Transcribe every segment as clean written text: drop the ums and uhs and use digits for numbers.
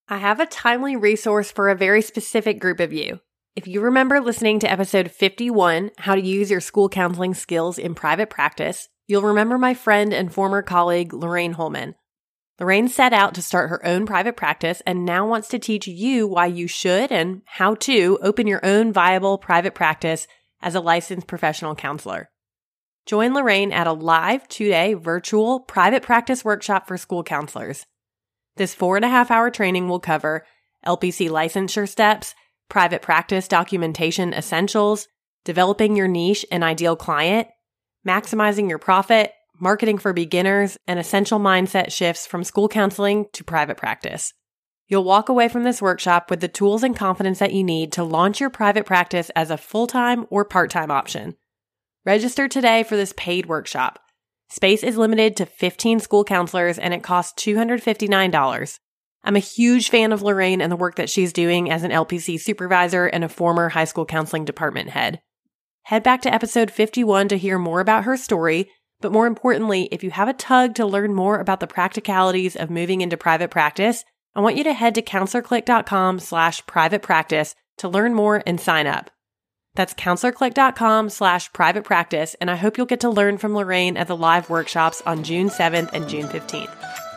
I have a timely resource for a very specific group of you. If you remember listening to episode 51, How to Use Your School Counseling Skills in Private Practice, you'll remember my friend and former colleague, Lorraine Holman. Lorraine set out to start her own private practice and now wants to teach you why you should and how to open your own viable private practice as a licensed professional counselor. Join Lorraine at a live 2-day virtual private practice workshop for school counselors. This 4.5-hour training will cover LPC licensure steps, private practice documentation essentials, developing your niche and ideal client, maximizing your profit, marketing for beginners, and essential mindset shifts from school counseling to private practice. You'll walk away from this workshop with the tools and confidence that you need to launch your private practice as a full-time or part-time option. Register today for this paid workshop. Space is limited to 15 school counselors and it costs $259. I'm a huge fan of Lorraine and the work that she's doing as an LPC supervisor and a former high school counseling department head. Head back to episode 51 to hear more about her story, but more importantly, if you have a tug to learn more about the practicalities of moving into private practice, I want you to head to counselorclick.com/private practice to learn more and sign up. That's counselorclick.com/private practice, and I hope you'll get to learn from Lorraine at the live workshops on June 7th and June 15th.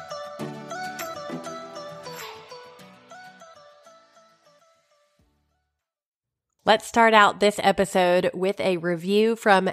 Let's start out this episode with a review from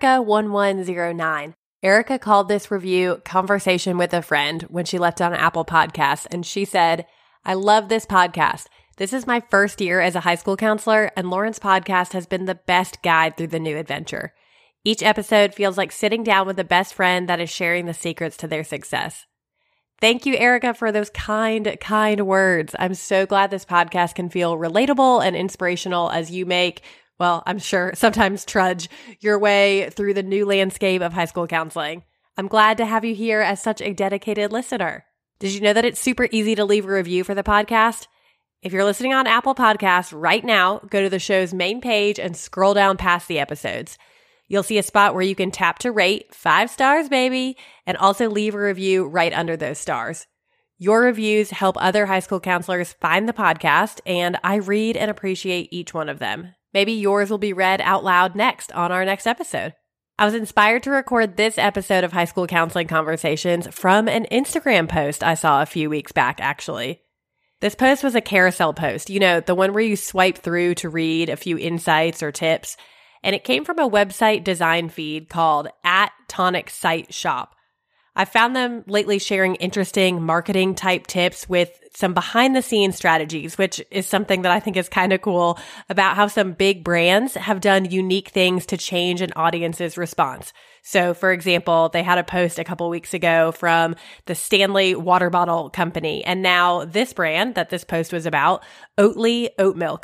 Erica1109. Erica called this review Conversation with a Friend when she left on Apple Podcasts, and she said, "I love this podcast. This is my first year as a high school counselor, and Lauren's podcast has been the best guide through the new adventure. Each episode feels like sitting down with a best friend that is sharing the secrets to their success." Thank you, Erica, for those kind words. I'm so glad this podcast can feel relatable and inspirational as you make, well, I'm sure sometimes trudge your way through the new landscape of high school counseling. I'm glad to have you here as such a dedicated listener. Did you know that it's super easy to leave a review for the podcast? If you're listening on Apple Podcasts right now, go to the show's main page and scroll down past the episodes. You'll see a spot where you can tap to rate 5 stars, baby, and also leave a review right under those stars. Your reviews help other high school counselors find the podcast, and I read and appreciate each one of them. Maybe yours will be read out loud next on our next episode. I was inspired to record this episode of High School Counseling Conversations from an Instagram post I saw a few weeks back, actually. This post was a carousel post, the one where you swipe through to read a few insights or tips, and it came from a website design feed called @TonicSiteShop. I found them lately sharing interesting marketing type tips with some behind the scenes strategies, which is something that I think is kind of cool about how some big brands have done unique things to change an audience's response. So, for example, they had a post a couple weeks ago from the Stanley water bottle company. And now this brand that this post was about, Oatly Oat Milk,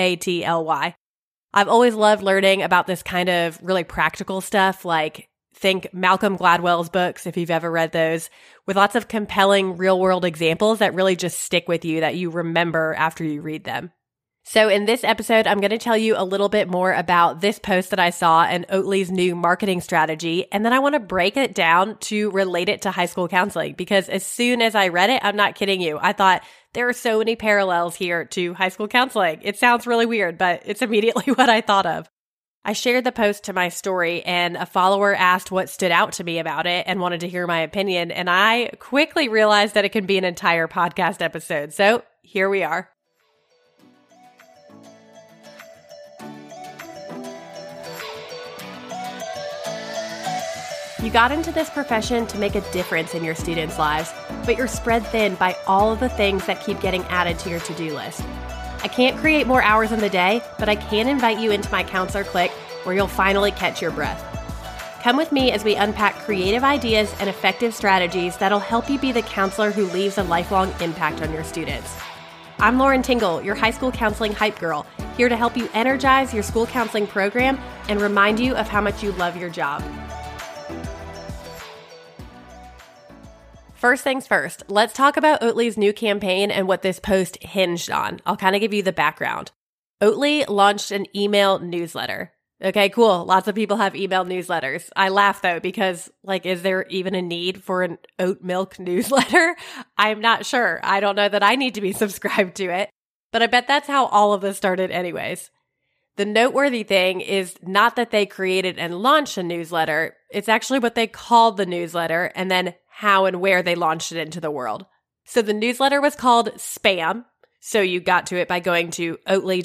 OATLY. I've always loved learning about this kind of really practical stuff, like think Malcolm Gladwell's books, if you've ever read those, with lots of compelling real-world examples that really just stick with you, that you remember after you read them. So in this episode, I'm going to tell you a little bit more about this post that I saw and Oatly's new marketing strategy, and then I want to break it down to relate it to high school counseling, because as soon as I read it, I'm not kidding you, I thought there are so many parallels here to high school counseling. It sounds really weird, but it's immediately what I thought of. I shared the post to my story, and a follower asked what stood out to me about it and wanted to hear my opinion, and I quickly realized that it can be an entire podcast episode. So here we are. You got into this profession to make a difference in your students' lives, but you're spread thin by all of the things that keep getting added to your to-do list. I can't create more hours in the day, but I can invite you into my Counselor Click, where you'll finally catch your breath. Come with me as we unpack creative ideas and effective strategies that'll help you be the counselor who leaves a lifelong impact on your students. I'm Lauren Tingle, your high school counseling hype girl, here to help you energize your school counseling program and remind you of how much you love your job. First things first, let's talk about Oatly's new campaign and what this post hinged on. I'll kind of give you the background. Oatly launched an email newsletter. Okay, cool. Lots of people have email newsletters. I laugh though, because is there even a need for an oat milk newsletter? I'm not sure. I don't know that I need to be subscribed to it, but I bet that's how all of this started anyways. The noteworthy thing is not that they created and launched a newsletter. It's actually what they called the newsletter and then how and where they launched it into the world. So the newsletter was called Spam. So you got to it by going to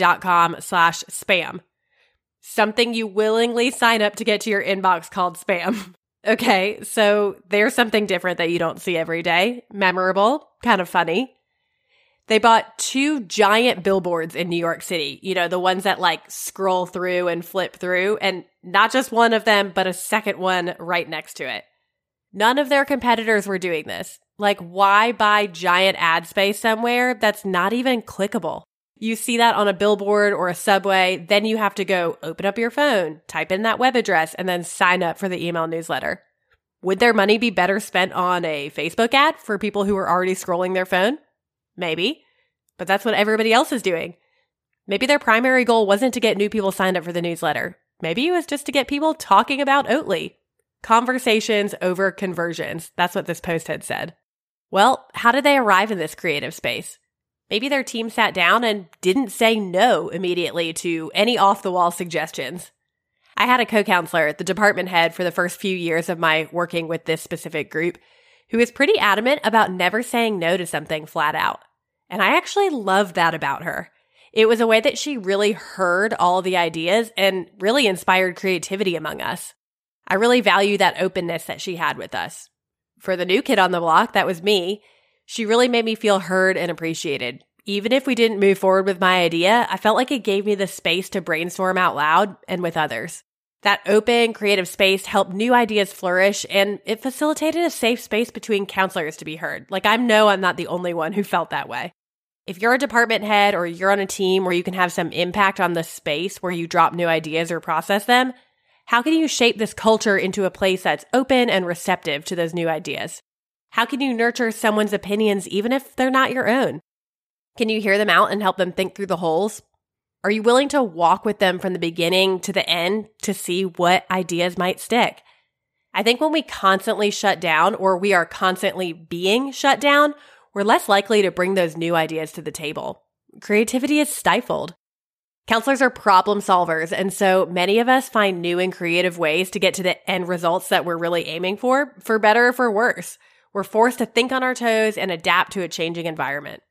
oatly.com/spam. Something you willingly sign up to get to your inbox called spam. Okay, so there's something different that you don't see every day. Memorable, kind of funny. They bought 2 giant billboards in New York City, the ones that scroll through and flip through, and not just one of them, but a second one right next to it. None of their competitors were doing this. Why buy giant ad space somewhere that's not even clickable? You see that on a billboard or a subway, then you have to go open up your phone, type in that web address, and then sign up for the email newsletter. Would their money be better spent on a Facebook ad for people who are already scrolling their phone? Maybe, but that's what everybody else is doing. Maybe their primary goal wasn't to get new people signed up for the newsletter. Maybe it was just to get people talking about Oatly. Conversations over conversions. That's what this post had said. Well, how did they arrive in this creative space? Maybe their team sat down and didn't say no immediately to any off-the-wall suggestions. I had a co-counselor, the department head for the first few years of my working with this specific group, who was pretty adamant about never saying no to something flat out. And I actually loved that about her. It was a way that she really heard all the ideas and really inspired creativity among us. I really value that openness that she had with us. For the new kid on the block, that was me. She really made me feel heard and appreciated. Even if we didn't move forward with my idea, I felt like it gave me the space to brainstorm out loud and with others. That open, creative space helped new ideas flourish, and it facilitated a safe space between counselors to be heard. I'm not the only one who felt that way. If you're a department head or you're on a team where you can have some impact on the space where you drop new ideas or process them, how can you shape this culture into a place that's open and receptive to those new ideas? How can you nurture someone's opinions even if they're not your own? Can you hear them out and help them think through the holes? Are you willing to walk with them from the beginning to the end to see what ideas might stick? I think when we constantly shut down or we are constantly being shut down, we're less likely to bring those new ideas to the table. Creativity is stifled. Counselors are problem solvers, and so many of us find new and creative ways to get to the end results that we're really aiming for better or for worse. We're forced to think on our toes and adapt to a changing environment.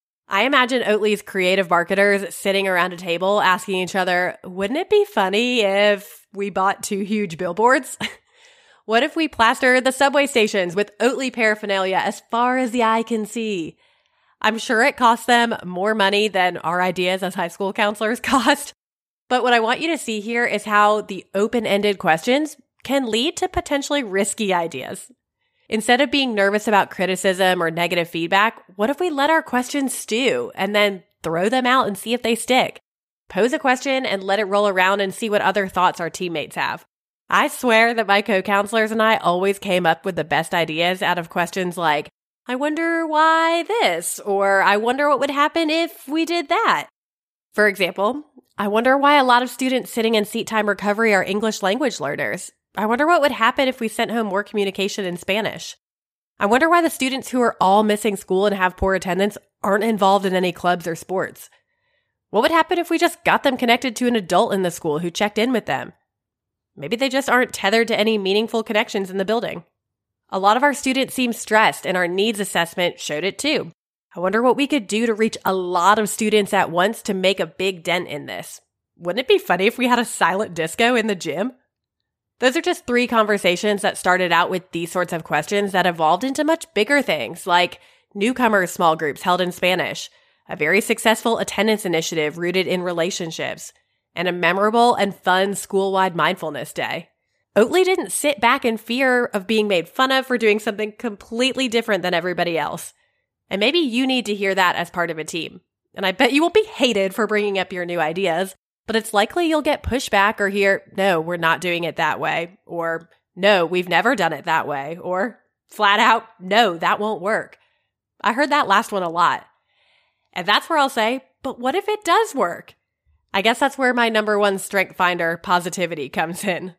I imagine Oatly's creative marketers sitting around a table asking each other, wouldn't it be funny if we bought 2 huge billboards? What if we plastered the subway stations with Oatly paraphernalia as far as the eye can see? I'm sure it costs them more money than our ideas as high school counselors cost. But what I want you to see here is how the open-ended questions can lead to potentially risky ideas. Instead of being nervous about criticism or negative feedback, what if we let our questions stew and then throw them out and see if they stick? Pose a question and let it roll around and see what other thoughts our teammates have. I swear that my co-counselors and I always came up with the best ideas out of questions like, I wonder why this, or I wonder what would happen if we did that. For example, I wonder why a lot of students sitting in seat time recovery are English language learners. I wonder what would happen if we sent home more communication in Spanish. I wonder why the students who are all missing school and have poor attendance aren't involved in any clubs or sports. What would happen if we just got them connected to an adult in the school who checked in with them? Maybe they just aren't tethered to any meaningful connections in the building. A lot of our students seem stressed, and our needs assessment showed it too. I wonder what we could do to reach a lot of students at once to make a big dent in this. Wouldn't it be funny if we had a silent disco in the gym? Those are just 3 conversations that started out with these sorts of questions that evolved into much bigger things, like newcomers small groups held in Spanish, a very successful attendance initiative rooted in relationships, and a memorable and fun school-wide mindfulness day. Oatly didn't sit back in fear of being made fun of for doing something completely different than everybody else. And maybe you need to hear that as part of a team. And I bet you won't be hated for bringing up your new ideas, but it's likely you'll get pushback or hear, no, we're not doing it that way, or no, we've never done it that way, or flat out, no, that won't work. I heard that last one a lot. And that's where I'll say, but what if it does work? I guess that's where my number one strength finder, positivity, comes in.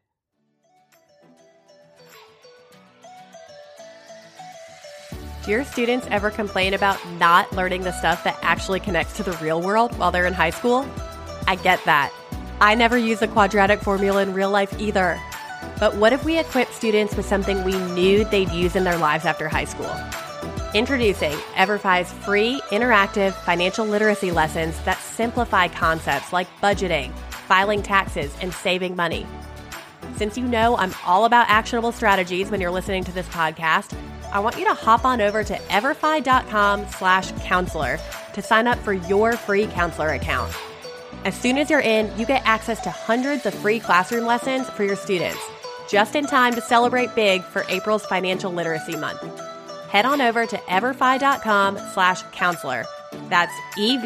Do your students ever complain about not learning the stuff that actually connects to the real world while they're in high school? I get that. I never use the quadratic formula in real life either. But what if we equip students with something we knew they'd use in their lives after high school? Introducing EverFi's free, interactive financial literacy lessons that simplify concepts like budgeting, filing taxes, and saving money. Since you know I'm all about actionable strategies when you're listening to this podcast, I want you to hop on over to everfi.com/counselor to sign up for your free counselor account. As soon as you're in, you get access to hundreds of free classroom lessons for your students, just in time to celebrate big for April's Financial Literacy Month. Head on over to everfi.com/counselor. That's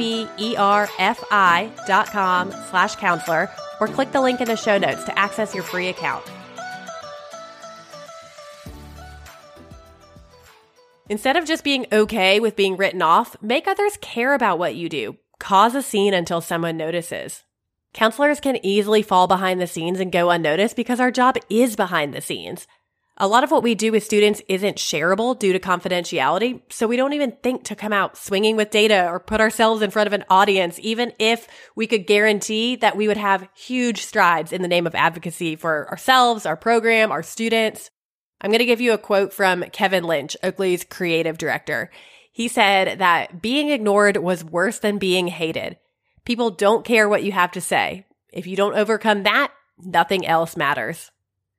everfi.com/counselor, or click the link in the show notes to access your free account. Instead of just being okay with being written off, make others care about what you do. Cause a scene until someone notices. Counselors can easily fall behind the scenes and go unnoticed because our job is behind the scenes. A lot of what we do with students isn't shareable due to confidentiality, so we don't even think to come out swinging with data or put ourselves in front of an audience, even if we could guarantee that we would have huge strides in the name of advocacy for ourselves, our program, our students. I'm going to give you a quote from Kevin Lynch, Oakley's creative director. He said that being ignored was worse than being hated. People don't care what you have to say. If you don't overcome that, nothing else matters.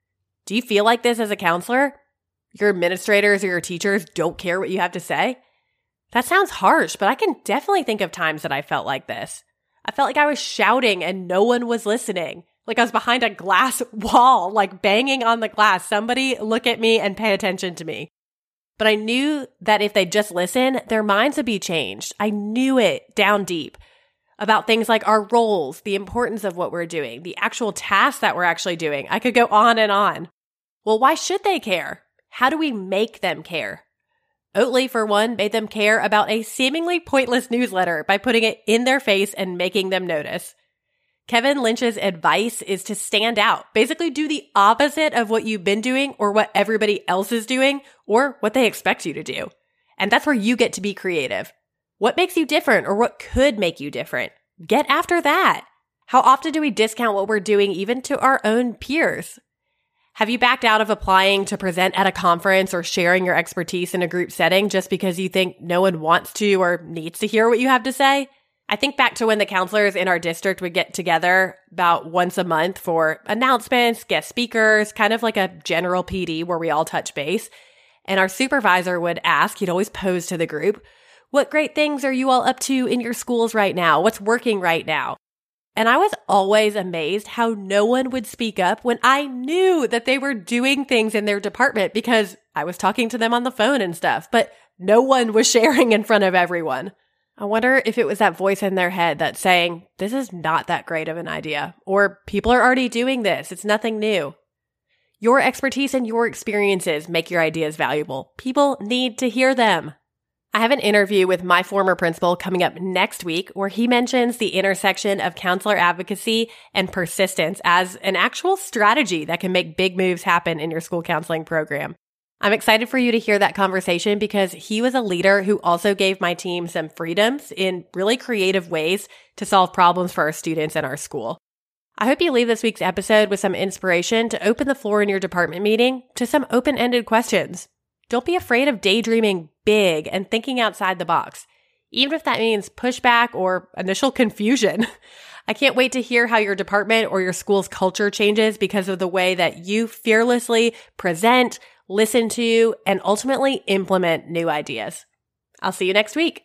Do you feel like this as a counselor? Your administrators or your teachers don't care what you have to say? That sounds harsh, but I can definitely think of times that I felt like this. I felt like I was shouting and no one was listening. Like I was behind a glass wall, like banging on the glass. Somebody look at me and pay attention to me. But I knew that if they'd just listen, their minds would be changed. I knew it down deep about things like our roles, the importance of what we're doing, the actual tasks that we're actually doing. I could go on and on. Well, why should they care? How do we make them care? Oatly, for one, made them care about a seemingly pointless newsletter by putting it in their face and making them notice. Kevin Lynch's advice is to stand out. Basically do the opposite of what you've been doing or what everybody else is doing or what they expect you to do. And that's where you get to be creative. What makes you different or what could make you different? Get after that. How often do we discount what we're doing even to our own peers? Have you backed out of applying to present at a conference or sharing your expertise in a group setting just because you think no one wants to or needs to hear what you have to say? I think back to when the counselors in our district would get together about once a month for announcements, guest speakers, kind of like a general PD where we all touch base. And our supervisor would ask, he'd always pose to the group, what great things are you all up to in your schools right now? What's working right now? And I was always amazed how no one would speak up when I knew that they were doing things in their department because I was talking to them on the phone and stuff, but no one was sharing in front of everyone. I wonder if it was that voice in their head that's saying, this is not that great of an idea, or people are already doing this. It's nothing new. Your expertise and your experiences make your ideas valuable. People need to hear them. I have an interview with my former principal coming up next week where he mentions the intersection of counselor advocacy and persistence as an actual strategy that can make big moves happen in your school counseling program. I'm excited for you to hear that conversation because he was a leader who also gave my team some freedoms in really creative ways to solve problems for our students in our school. I hope you leave this week's episode with some inspiration to open the floor in your department meeting to some open-ended questions. Don't be afraid of daydreaming big and thinking outside the box, even if that means pushback or initial confusion. I can't wait to hear how your department or your school's culture changes because of the way that you fearlessly present, listen to, and ultimately implement new ideas. I'll see you next week.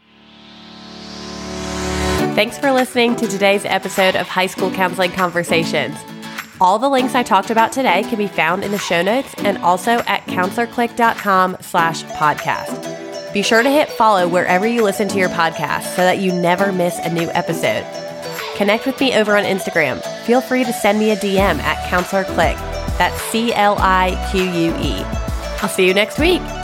Thanks for listening to today's episode of High School Counseling Conversations. All the links I talked about today can be found in the show notes and also at counselorclick.com/podcast. Be sure to hit follow wherever you listen to your podcast so that you never miss a new episode. Connect with me over on Instagram. Feel free to send me a DM at counselorclick. That's CLIQUE. I'll see you next week.